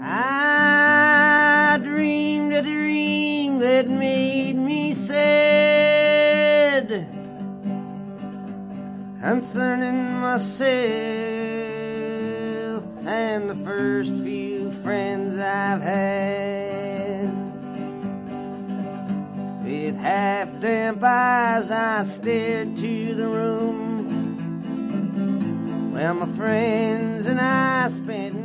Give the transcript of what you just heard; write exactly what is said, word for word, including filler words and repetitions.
I dreamed a dream that made me sad concerning myself and the first few friends I've had. With half-damp eyes I stared to the room where my friends and I spent